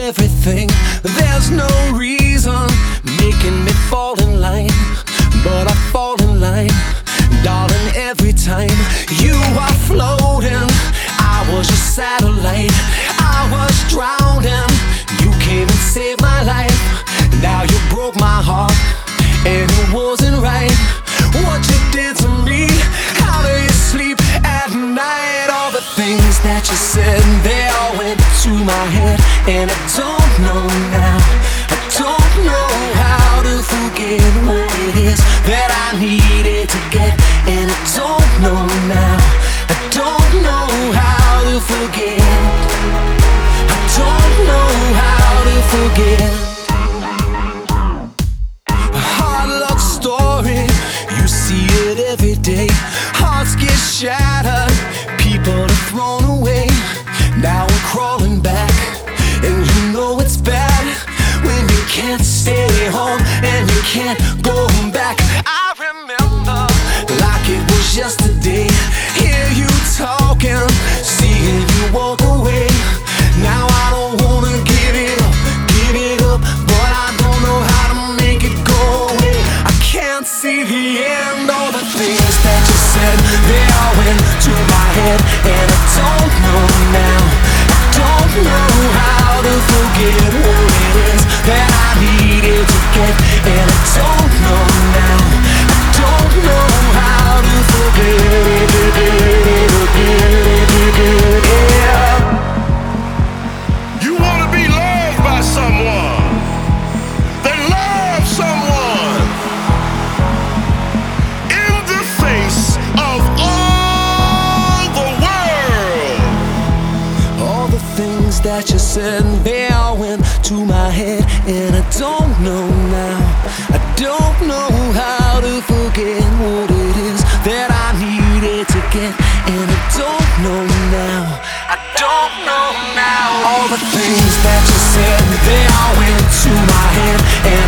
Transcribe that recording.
everything. There's no reason making me fall in line, but I fall in line, darling, every time. You are floating, I was your satellite. I was drowning, you came and saved my life. Now you broke my heart, and it wasn't right what you did to me. How do you sleep at night? All the things that you said, they all went to my head, and I don't know now. I don't know how to forget what it is that I needed to get, and I don't know now. I don't know how to forget. I don't know how to forget. A hard luck story, you see it every day. Hearts get shattered, people are thrown away. Now we're crawling back, and you know it's bad when you can't stay home and you can't go back. I remember like it was yesterday, hear you talking, seeing you walk away. Now I don't wanna give it up, but I don't know how to make it go away. I can't see the end. All the things that you said, they all went to my head, and I don't know now. I don't know how to forget what it is that I needed to get, and I don't know now. I don't know how to forget. Yeah. You want to be loved by someone, then love someone in the face of all the world. All the things that you said, they all went to my head, and I don't know now. I don't know how to forget what it is that I needed to get, and I don't know now. I don't know now. All the things that you said, they all went to my head, and